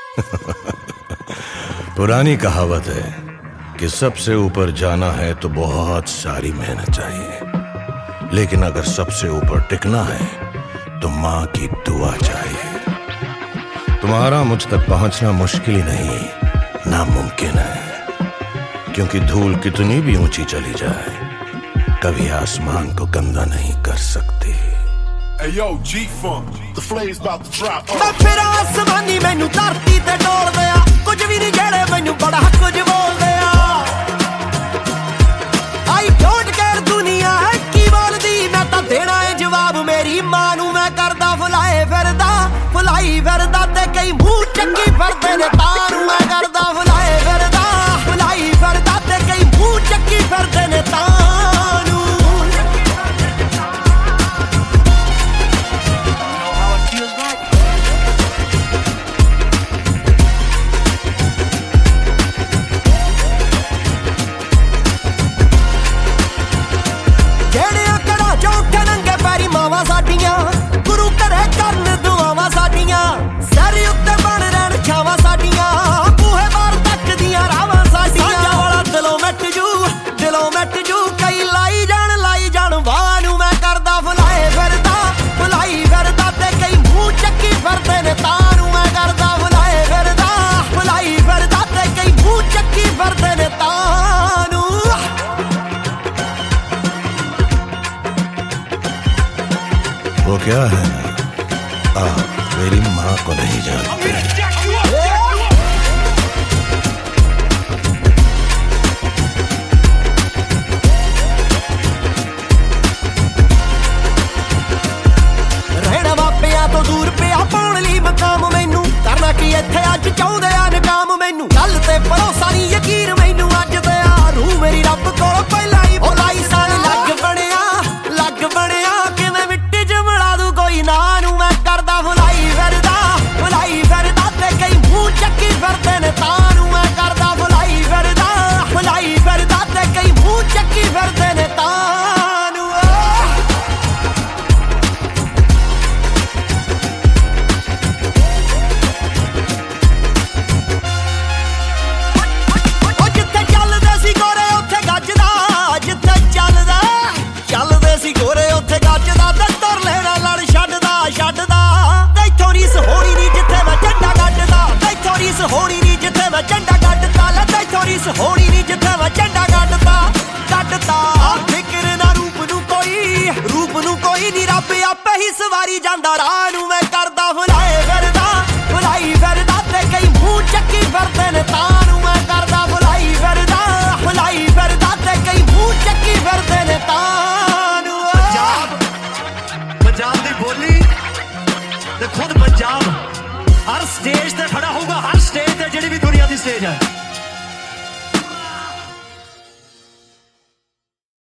पुरानी कहावत है कि सबसे ऊपर जाना है तो बहुत सारी मेहनत चाहिए, लेकिन अगर सबसे ऊपर टिकना है तो माँ की दुआ चाहिए। तुम्हारा मुझ तक पहुंचना मुश्किल ही नहीं, नामुमकिन है, क्योंकि धूल कितनी भी ऊंची चली जाए कभी आसमान को गंदा नहीं कर सकती। Hey yo, G-Funk, the flame's about to drop. मैं फिर आसमानी मैनू धरती ते डोल दिया, कुछ भी नहीं जेड़े मैनू बड़ा कुछ बोल दिया। I don't care दुनिया है की बोलदी, मैं तां देना है जवाब मेरी मां नू। मैं करदा फुलाई फिरदा ते कई मुंह चंगी फिरदे ने तां नू। मैं करदा फुलाई फिरदा ते कई मुंह चंगी फिरदे ने तां नू। गुरु करे करन दुआवां साडियां, सर उत्ते बन रहन छावां साडियां, बूहे बार तक दियां रावां साडियां। साजा वाला दिलों मिट जू कई लाई जान वाह नू। मैं करदा फुलाई फिरदा ते कई मुंह चक्की फिरदे ने तां नू। मैं करदा फुलाई फिरदा ते कई मुंह चक्की फिरदे ने तां नू। वो क्या है आप मेरी माँ को नहीं जानते। रहना मापिया तो दूर पिया पाउण लई मकाम मैनू, करना की इत्थे अज चाहुंदे आ नकाम मैनू। गल ते भरोसा नहीं यकीन मैनू अज ते आ रूह मेरी रब कोलों पहला ही बुलाई सन। लग बणिया किवें मिट्टी च मिला दूं कोई ना नू। मैं करदा फुलाई फिरदा ते कई मुंह चक्की फिरदे ने तां नू। मैं करदा फुलाई फिरदा ते कई मुंह चक्की फिरदे ने तां नू। जिथे चलदे सी गोरे उत्थे गजदा, जिथे चलदे सी गोरे उत्थे गजदा। ते तुर लेना लड़ छड्डदा तैथों रीस होनी नहीं जिथे मैं झंडा गड्डदा। तैथों रीस होनी नहीं जिथे मैं झंडा गड्डदा। तैथों रीस होनी नहीं जिथे मैं झंडा गड्डदा। फिक्र ना रूप नू कोई नी, रब आपे ही सवारी जांदा राह नू। मैं करदा फुलाई फिरदा ते कई मुंह चक्की फिरदे ने तां नू। मैं करदा फुलाई फिरदा ते कई मुंह चक्की फिरदे ने तां नू। पंजाब दी बोली ते खुद पंजाब हर स्टेज ते खड़ा होगा, हर स्टेज ते जिहड़ी भी दुनिया दी स्टेज है।